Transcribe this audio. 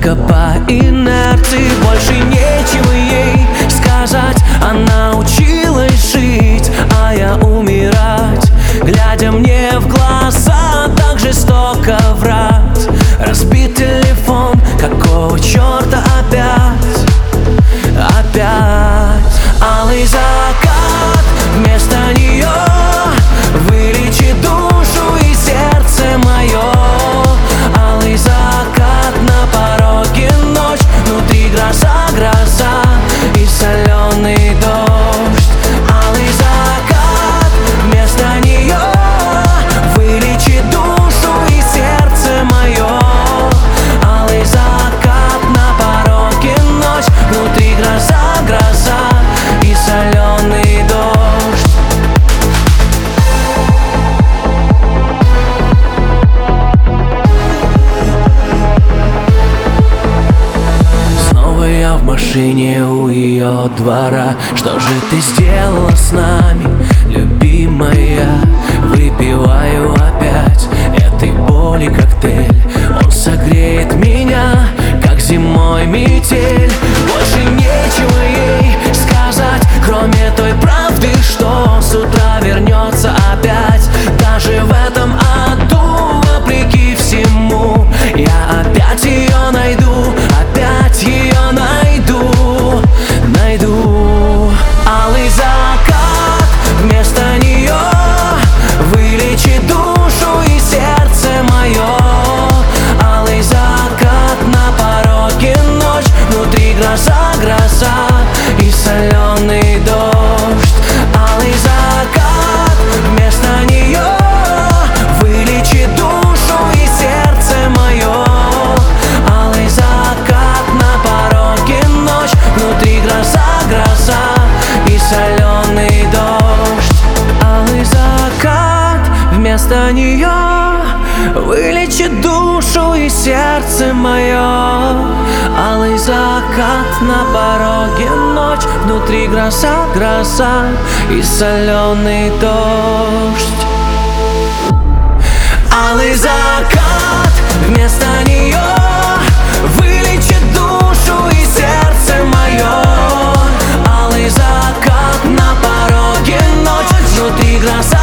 только по инерции. Больше нечего ей сказать. Она училась жить, а я умирать, глядя мне в глаза, так жестоко врать. Разбит телефон, какого черта опять? Алый закат вместо нее вылечит душу и сердце мое. Алый закат, на пороге ночь, внутри гроза и соленый дождь. Алый закат вместо нее вылечит душу и сердце мое. Алый закат, на пороге ночь, внутри гроза и соленый дождь. Снова я в машине у ее двора. Что же ты сделала с нами, любимая? Выпиваю опять этой боли коктейль. Он согреет меня, как зимой метель. Больше нечего ей сказать, кроме той правды, что с утра вернется опять. Даже в этом аду, вопреки всему, я опять ее найду, опять ее найду. Алый закат вместо нее вылечит душу и сердце мое. Алый закат, на пороге ночь, внутри гроза и соленый дождь. Алый закат вместо нее вылечит душу и сердце мое. Алый закат, на пороге ночь, внутри гроза и соленый дождь. Алый закат вместо нее вылечит душу и сердце мое. Алый закат, на пороге ночь, внутри гроза и соленый дождь. Алый закат вместо нее вылечит душу и сердце мое. Алый закат, на пороге ночь, внутри гроза